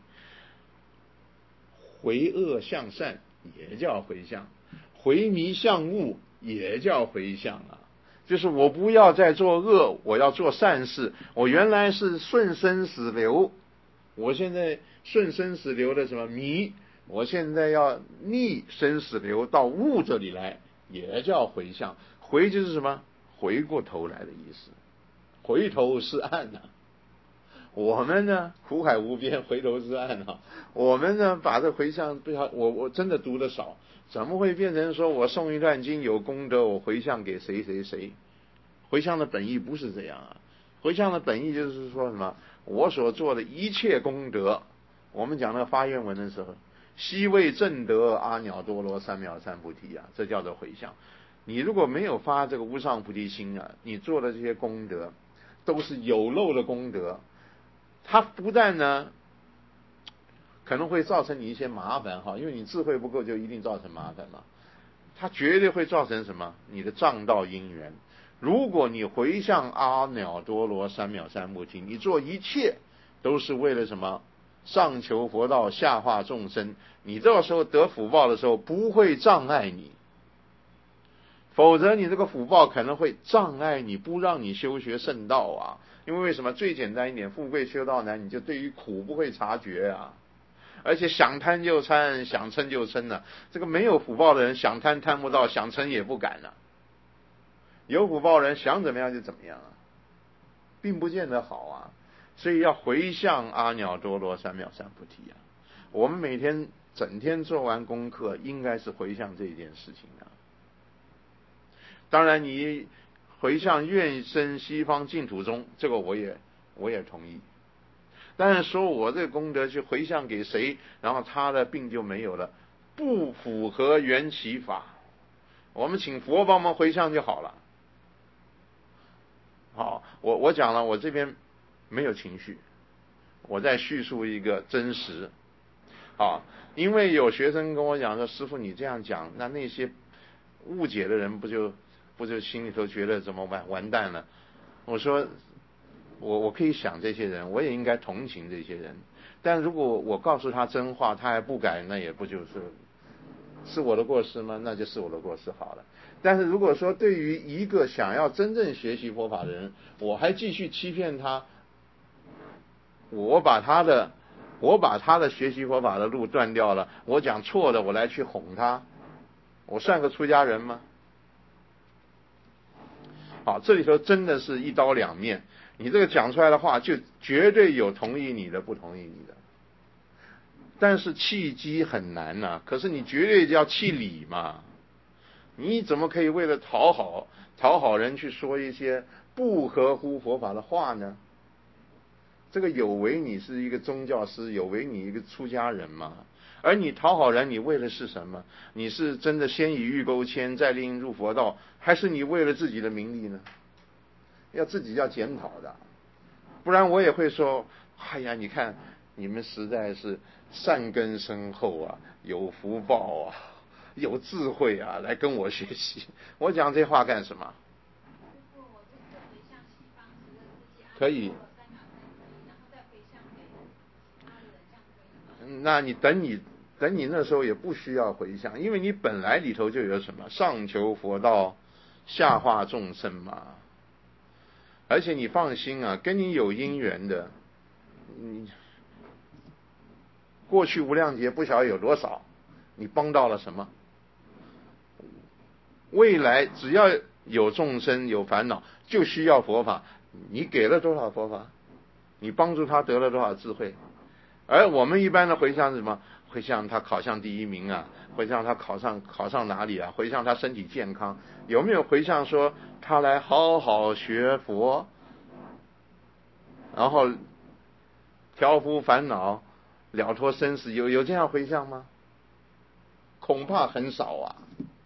回恶向善也叫回向，回迷向悟也叫回向啊。就是我不要再做恶，我要做善事。我原来是顺生死流，我现在顺生死流的什么迷，我现在要逆生死流到悟这里来，也叫回向。回就是什么？回过头来的意思，回头是岸啊。我们呢，苦海无边，回头是岸啊。我们呢，把这回向不要，我真的读得少，怎么会变成说我诵一段经有功德，我回向给谁谁谁？回向的本意不是这样啊。回向的本意就是说什么？我所做的一切功德，我们讲那个发愿文的时候，悉为正得阿耨多罗三藐三菩提啊，这叫做回向。你如果没有发这个无上菩提心啊，你做的这些功德都是有漏的功德。它不但呢可能会造成你一些麻烦哈，因为你智慧不够就一定造成麻烦嘛。它绝对会造成什么？你的障道因缘。如果你回向阿耨多罗三藐三菩提，你做一切都是为了什么？上求佛道，下化众生。你这时候得福报的时候不会障碍你，否则你这个福报可能会障碍你，不让你修学圣道啊。因为什么？最简单一点，富贵修道难，你就对于苦不会察觉啊。而且想贪就贪，想嗔就嗔了。这个没有福报的人，想贪贪不到，想嗔也不敢了。有福报人想怎么样就怎么样啊，并不见得好啊。所以要回向阿耨多罗三藐三菩提啊。我们每天整天做完功课，应该是回向这一件事情啊。当然你回向愿生西方净土中，这个我也同意。但是说我这个功德去回向给谁，然后他的病就没有了，不符合缘起法。我们请佛帮忙回向就好了。好，我讲了，我这边没有情绪，我在叙述一个真实。好，因为有学生跟我讲说，师父你这样讲，那些误解的人不就心里头觉得怎么完蛋了？我说我可以想这些人，我也应该同情这些人。但如果我告诉他真话，他还不改，那也不是我的过失吗？那就是我的过失好了。但是如果说对于一个想要真正学习佛法的人，我还继续欺骗他，我把他的学习佛法的路断掉了，我讲错的，我来去哄他，我算个出家人吗？好，这里头真的是一刀两面。你这个讲出来的话，就绝对有同意你的，不同意你的。但是契机很难呐，可是你绝对要契理嘛。你怎么可以为了讨好人去说一些不合乎佛法的话呢？这个有违你是一个宗教师，有违你一个出家人嘛。而你讨好人，你为的是什么？你是真的先以欲钩牵，再令入佛道，还是你为了自己的名利呢？要自己要检讨的。 不然我也会说，哎呀，你看你们实在是善根深厚啊，有福报啊，有智慧啊，来跟我学习。我讲这话干什么？可以。那你等你那时候也不需要回向，因为你本来里头就有什么上求佛道，下化众生嘛。而且你放心啊，跟你有因缘的，过去无量劫不晓得有多少，你帮到了什么？未来只要有众生有烦恼，就需要佛法，你给了多少佛法？你帮助他得了多少智慧？而我们一般的回向是什么？回向他考上第一名啊，回向他考上哪里啊，回向他身体健康。有没有回向说他来好好学佛，然后调伏烦恼，了脱生死？有这样回向吗？恐怕很少啊。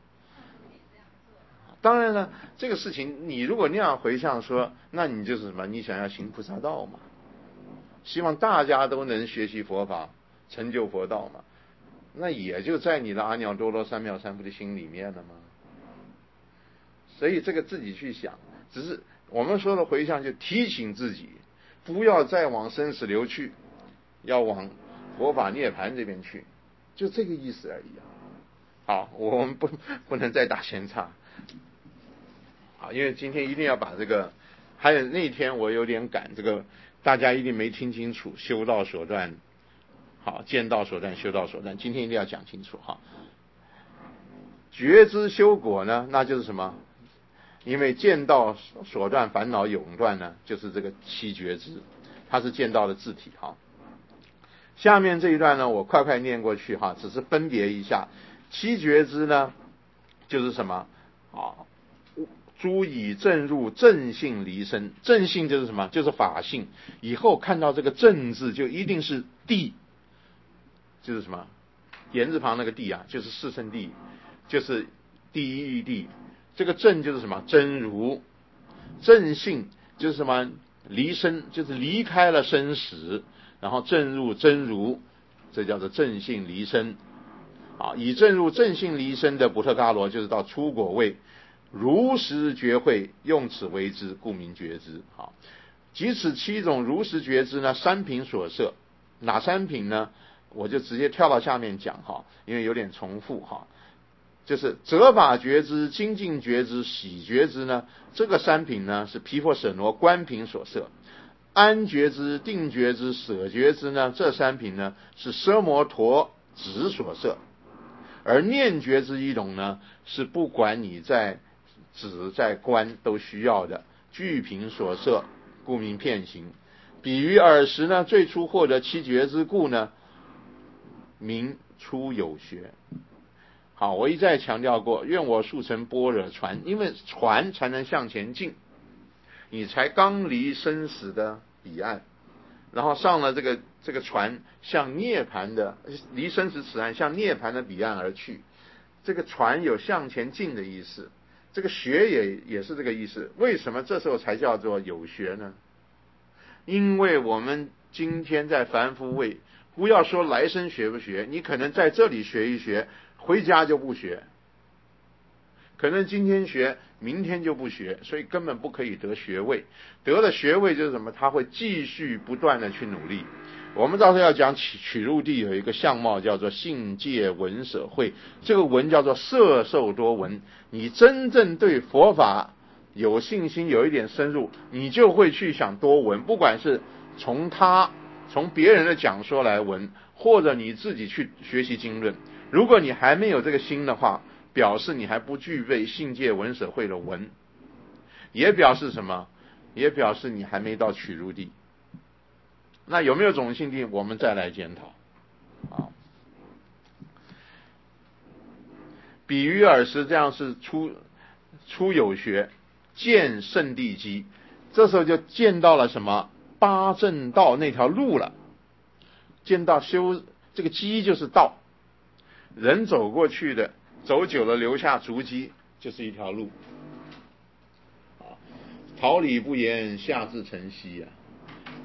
当然了，这个事情你如果那样回向说，那你就是什么？你想要行菩萨道嘛，希望大家都能学习佛法，成就佛道嘛，那也就在你的阿耨多罗三藐三菩提心里面了嘛。所以这个自己去想，只是我们说的回向就提醒自己，不要再往生死流去，要往佛法涅槃这边去，就这个意思而已啊。好，我们不能再打闲岔。好，因为今天一定要把这个，还有那天我有点赶，这个大家一定没听清楚，修道所断，好，见道所断，修道所断，今天一定要讲清楚哈。觉知修果呢，那就是什么？因为见道所断，烦恼永断呢，就是这个七觉知，它是见道的字体哈。下面这一段呢，我快快念过去哈，只是分别一下。七觉知呢，就是什么？诸以正入正性离身，正性就是什么？就是法性。以后看到这个正字，就一定是地，就是什么？言字旁那个地啊，就是四圣地，就是第一义地。这个正就是什么？真如。正性就是什么？离身，就是离开了生死，然后正入真如，这叫做正性离身。以正入正性离身的补特伽罗，就是到出果位。如实觉会，用此为之，故名觉知。好，即此七种如实觉知呢，三品所摄。哪三品呢？我就直接跳到下面讲哈，因为有点重复哈。就是责法觉知、精进觉知、喜觉知呢，这个三品呢是毗婆舍那观品所摄。安觉知、定觉知、舍觉知呢，这三品呢是奢摩陀止所摄。而念觉知一种呢，是不管你在止在观都需要的，具品所摄，故名遍行。比于尔时呢，最初获得七觉知故呢，名初有学。好，我一再强调过，愿我速成般若船，因为船才能向前进，你才刚离生死的彼岸，然后上了这个船，向涅槃的离生死此岸，向涅槃的彼岸而去。这个船有向前进的意思，这个学也是这个意思。为什么这时候才叫做有学呢？因为我们今天在凡夫位，不要说来生学不学，你可能在这里学一学，回家就不学，可能今天学，明天就不学，所以根本不可以得学位。得了学位就是什么？他会继续不断的去努力。我们到时候要讲取入地有一个相貌叫做信戒闻舍慧，这个闻叫做摄受多闻。你真正对佛法有信心，有一点深入，你就会去想多闻，不管是从别人的讲说来闻，或者你自己去学习经论。如果你还没有这个心的话，表示你还不具备信戒闻舍慧的闻，也表示什么？也表示你还没到取入地。那有没有种性地？我们再来检讨。比喻尔时，这样是初有学，见圣地基，这时候就见到了什么？八正道那条路了。见到修这个基就是道，人走过去的，走久了留下足迹，就是一条路。桃李不言，下自成蹊啊。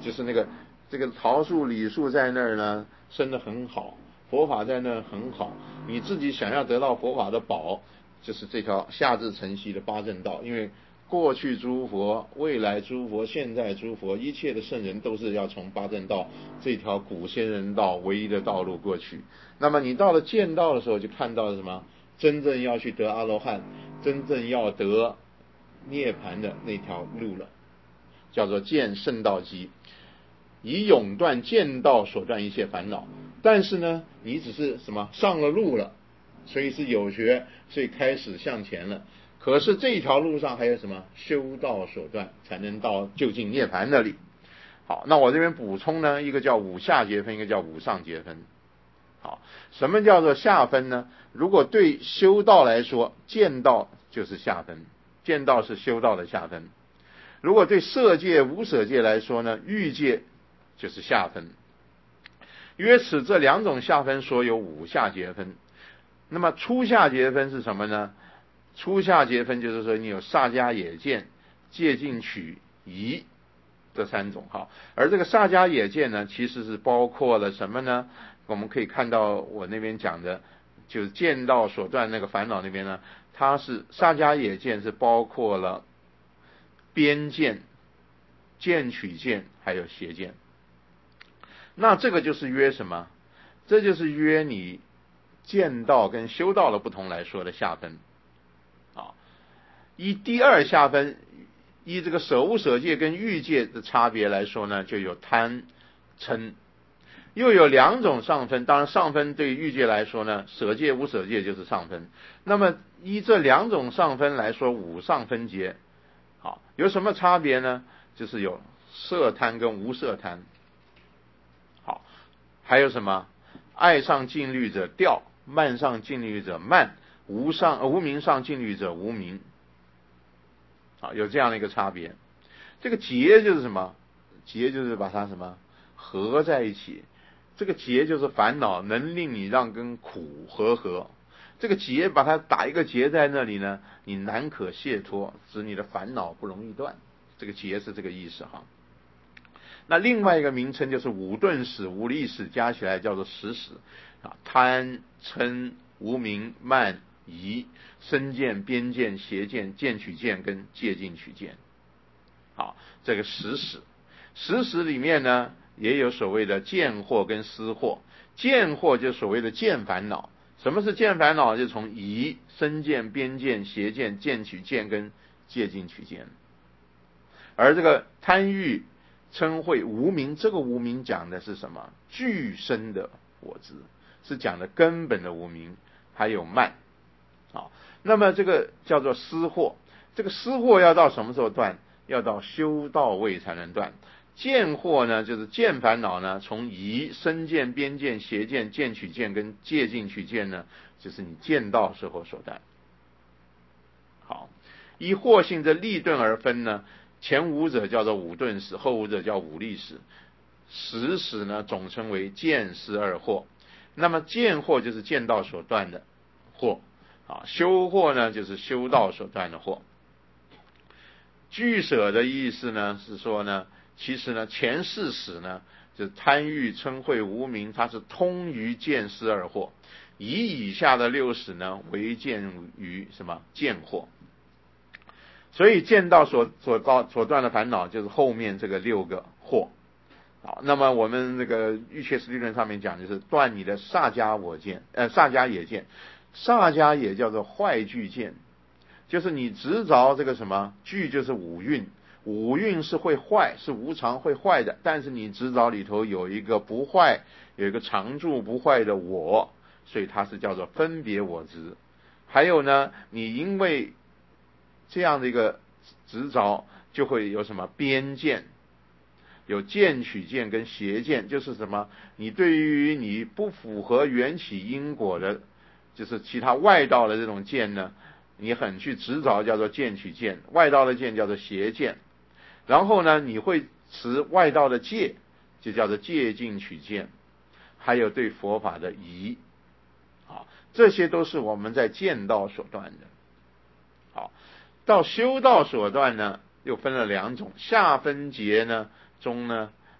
就是这个桃树李树在那儿呢生得很好，佛法在那儿很好，你自己想要得到佛法的宝，就是这条下至承袭的八正道。因为过去诸佛、未来诸佛、现在诸佛，一切的圣人都是要从八正道这条古仙人道唯一的道路过去。那么你到了见道的时候，就看到了什么？真正要去得阿罗汉，真正要得涅槃的那条路了，叫做见圣道机，以永断见道所断一切烦恼。但是呢，你只是什么上了路了，所以是有学，所以开始向前了。可是这条路上还有什么修道所断，才能到究竟涅槃那里。好，那我这边补充呢，一个叫五下节分，一个叫五上节分。好，什么叫做下分呢？如果对修道来说，见道就是下分，见道是修道的下分。如果对色界、无色界来说呢，欲界就是下分。约此这两种下分所有五下节分。那么初下节分是什么呢？初下节分就是说你有萨迦耶见、戒禁取疑这三种哈。而这个萨迦耶见呢，其实是包括了什么呢？我们可以看到我那边讲的，就是见道所断那个烦恼那边呢，它是萨迦耶见是包括了边见、见取见还有邪见。那这个就是约什么？这就是约你见道跟修道的不同来说的下分啊。依第二下分，依这个舍无舍界跟欲界的差别来说呢，就有贪嗔，又有两种上分。当然上分对于欲界来说呢，舍界无舍界就是上分。那么依这两种上分来说，五上分节好，有什么差别呢？就是有色贪跟无色贪。好，还有什么？爱上禁律者调，慢上禁律者慢，无明上禁律者无明。好，有这样的一个差别。这个结就是什么？结就是把它什么合在一起。这个结就是烦恼，能令你让跟苦合。这个结把它打一个结在那里呢，你难可解脱，使你的烦恼不容易断。这个结是这个意思哈。那另外一个名称就是五顿使、五力使，加起来叫做十使啊，贪嗔无明慢疑身见边见邪见见取见跟戒禁取见。好，这个十使，十使里面呢也有所谓的见惑跟思惑。见惑就是所谓的见烦恼。什么是见烦恼？就从疑身见边见邪见见取见跟戒禁取见。而这个贪欲嗔恚无明，这个无明讲的是什么？具身的我执，是讲的根本的无明，还有慢。好，那么这个叫做思惑。这个思惑要到什么时候断？要到修道位才能断。见惑呢，就是见烦恼呢，从疑身见边见邪见见取见跟戒禁取见呢，就是你见道时候所断。好，依惑性的立顿而分呢，前五者叫做五顿使，后五者叫五力使。十使呢总称为见思二惑。那么见惑就是见道所断的惑啊，修惑呢就是修道所断的惑。俱舍的意思呢是说呢，其实呢前四使呢就是贪欲嗔恚无明，它是通于见思二惑。以下的六使呢为见于什么见惑。所以见道所断的烦恼就是后面这个六个惑。好，那么我们这个欲切实力论上面讲，就是断你的萨迦我见，萨迦也见。萨迦也叫做坏具见，就是你执着这个什么具，就是五蕴。五蕴是会坏，是无常会坏的，但是你执着里头有一个不坏，有一个常住不坏的我，所以它是叫做分别我执。还有呢，你因为这样的一个执着，就会有什么边见，有见取见跟邪见，就是什么？你对于你不符合缘起因果的，就是其他外道的这种见呢，你很去执着，叫做见取见；外道的见叫做邪见。然后呢，你会持外道的戒，就叫做戒禁取见。还有对佛法的疑，好，这些都是我们在见道所断的。好，到修道所断呢，又分了两种。下分节呢中呢，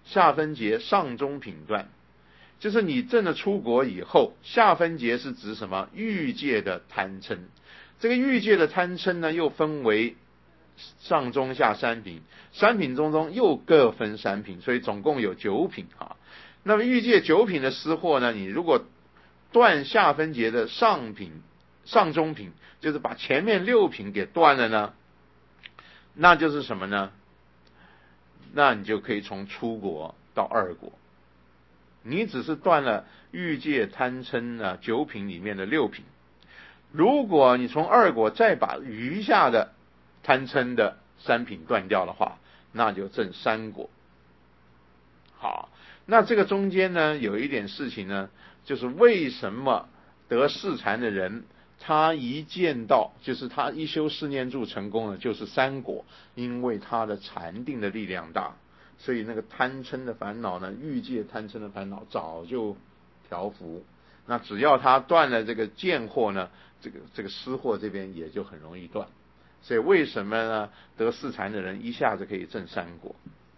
下分节上中品断，就是你证了出国以后，下分节是指什么？欲界的贪嗔。这个欲界的贪嗔呢，又分为上中下三品，三品中又各分三品，所以总共有9品啊。那么欲界9品的失货呢，你如果断下分节的上品、上中品，就是把前面6品给断了呢，那就是什么呢？那你就可以从出国到2国。你只是断了欲界贪嗔呢9品里面的6品，如果你从2国再把余下的贪嗔的3品断掉的话，那就证3国。好，那这个中间呢，有一点事情呢，就是为什么得四禅的人，他一见到，就是他一修四念住成功了，就是3国，因为他的禅定的力量大，所以那个贪嗔的烦恼呢，欲界贪嗔的烦恼早就调伏。那只要他断了这个见惑呢，这个失惑这边也就很容易断。所以为什么呢？得四禅的人一下子可以证3国。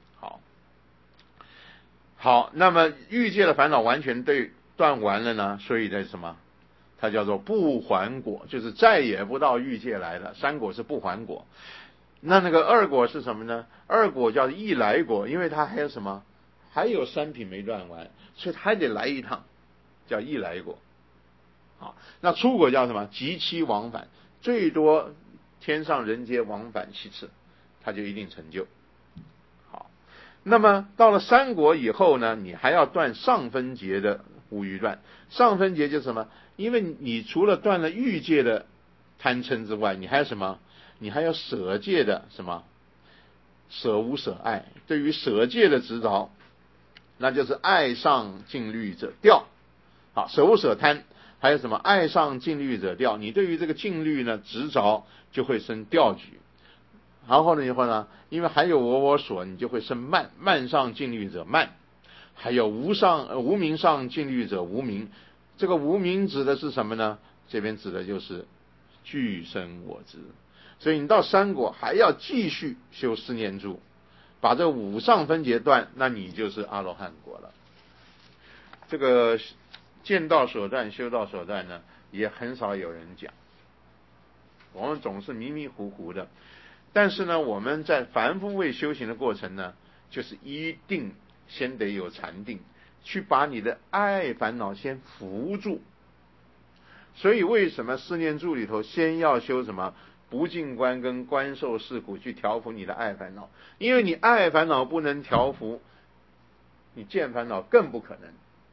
好，那么欲界的烦恼完全断完了呢，所以在什么？它叫做不还果，就是再也不到欲界来了。3果是不还果。那个2果是什么呢？2果叫一来果，因为它还有什么？还有3品没断完，所以它还得来一趟，叫一来果。好，那出果叫什么？即期往返，最多天上人间往返7次，它就一定成就。好，那么到了3国以后呢，你还要断上分节的无余断。上分节就是什么？因为你除了断了欲界的贪嗔之外，你还有什么？你还有舍界的什么？舍无舍爱。对于舍界的执着，那就是爱上禁律者掉。好，舍无舍贪，还有什么？爱上禁律者掉。你对于这个禁律呢执着，就会生掉举。然后呢以后呢，因为还有我所，你就会生慢，慢上禁律者慢。还有无明上禁律者无明。这个无明指的是什么呢？这边指的就是具生我执。所以你到3果还要继续修四念住，把这5上分节断，那你就是阿罗汉果了。这个见道所断、修道所断呢，也很少有人讲，我们总是迷迷糊糊的。但是呢，我们在凡夫位修行的过程呢，就是一定先得有禅定，去把你的爱烦恼先扶住。所以为什么四念住里头先要修什么不净观跟观受是苦，去调伏你的爱烦恼？因为你爱烦恼不能调伏，你见烦恼更不可能。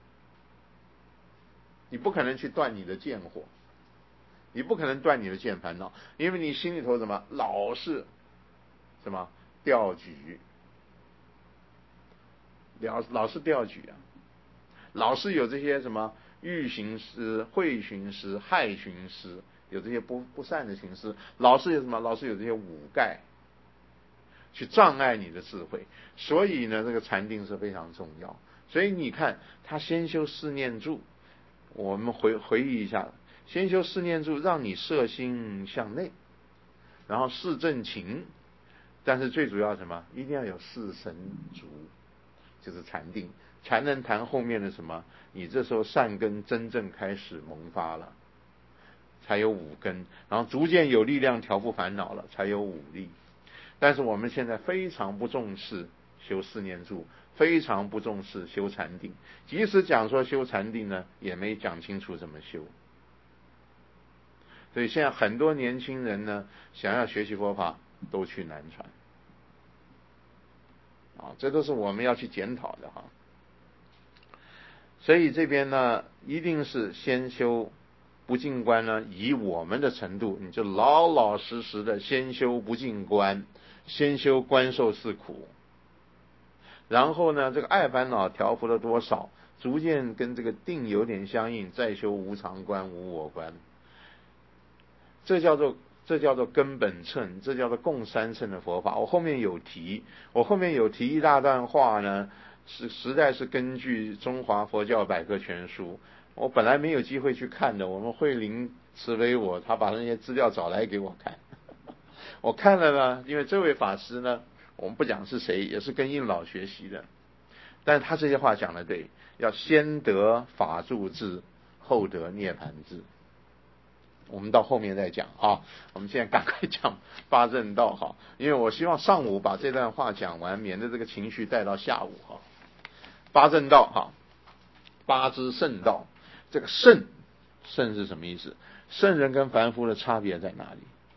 你不可能去断你的见惑，你不可能断你的见烦恼，因为你心里头什么老是什么掉举，老是掉举啊，老是有这些什么欲行思、会寻思、害寻思，有这些不善的行思，老是有什么？老是有这些五盖去障碍你的智慧。所以呢，这个禅定是非常重要。所以你看，他先修四念住，我们回忆一下，先修四念住，让你摄心向内，然后四正勤，但是最主要什么？一定要有四神足，就是禅定，才能谈后面的什么？你这时候善根真正开始萌发了，才有五根，然后逐渐有力量调伏烦恼了，才有五力。但是我们现在非常不重视修四念住，非常不重视修禅定，即使讲说修禅定呢，也没讲清楚怎么修。所以现在很多年轻人呢，想要学习佛法，都去南传啊，这都是我们要去检讨的哈。所以这边呢，一定是先修不净观呢，以我们的程度，你就老老实实的先修不净观，先修观受是苦，然后呢，这个爱烦恼调伏了多少，逐渐跟这个定有点相应，再修无常观、无我观，这叫做根本乘，这叫做共三乘的佛法。我后面有提一大段话呢，实在是根据中华佛教百科全书，我本来没有机会去看的，我们慧林慈悲我，他把那些资料找来给我看。我看了呢，因为这位法师呢，我们不讲是谁，也是跟印老学习的， 但是他这些话讲的对，要先得法住智，后得涅盘智。我们到后面再讲啊，我们现在赶快讲八正道哈，因为我希望上午把这段话讲完，免得这个情绪带到下午哈。八正道哈，八之圣道，这个圣是什么意思？圣人跟凡夫的差别在哪里？